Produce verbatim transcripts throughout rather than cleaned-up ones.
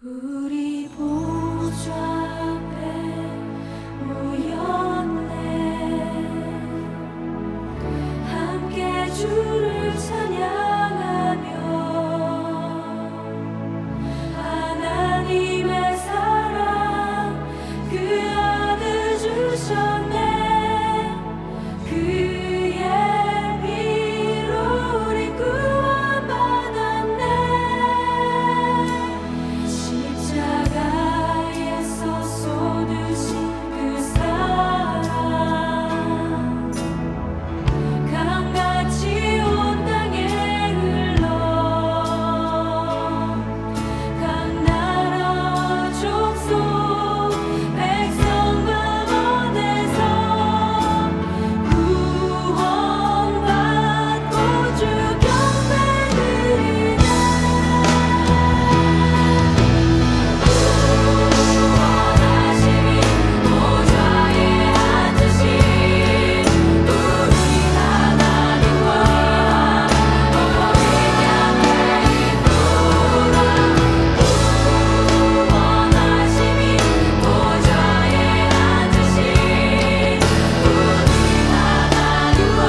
우리 보좌 앞에 모였네. 함께 주를 찬양하며 하나님의 사랑 그 아들 주셨네. 그의 피로 우리 구원받았네. 십자가에서 쏟으신 그 사랑 강같이 온 땅에 흘러 각 나라 족속 백성 방언에서 구원받고 주 경배 드리네. 구원하심이 보좌에 앉으신 우리 하나님과 어린 양의 이끌어 구원하심이 보좌에 앉으신 우리 하나님과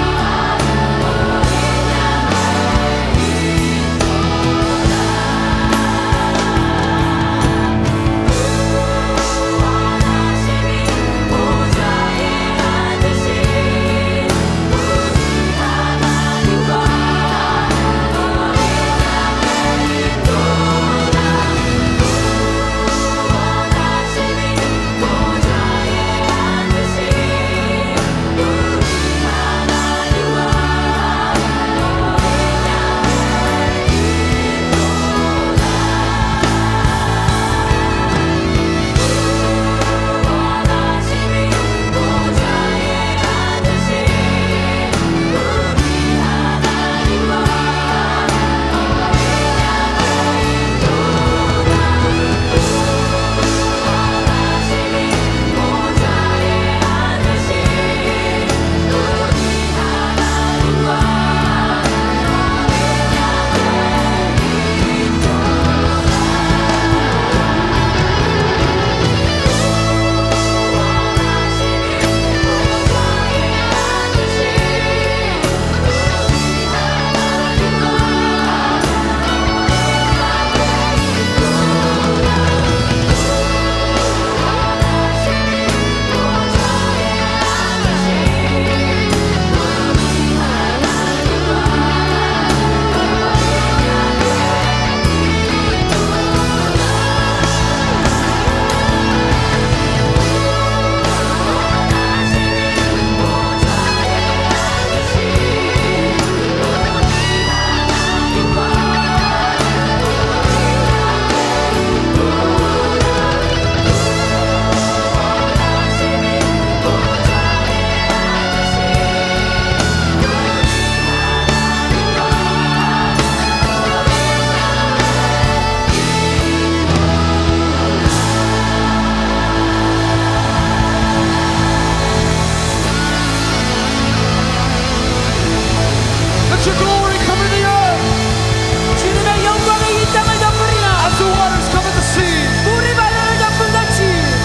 Let your glory cover the earth 주님의 영광이 이 땅을 덮으리라. as the waters cover the sea. 물이 바다를 덮은 같이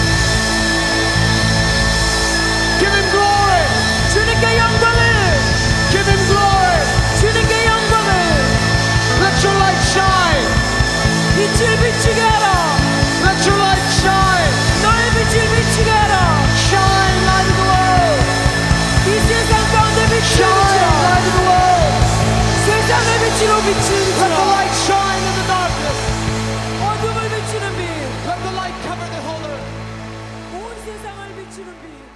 Give him glory. 주님께 영광을, Give him glory. 주님께 영광을. Let your light shine. 빛을 비추게 하라. Let your light shine. 너의 빛을 비추게 하라. Shine, light of the world. 이 세상 가운데 빛을 Shine, 비추라. light of the world. 세상의 빛으로 빛을 Let the 비추라. light shine in the darkness. 어둠을 비추는 빛, Let the light cover the whole earth. 온 세상을 비추는 빛.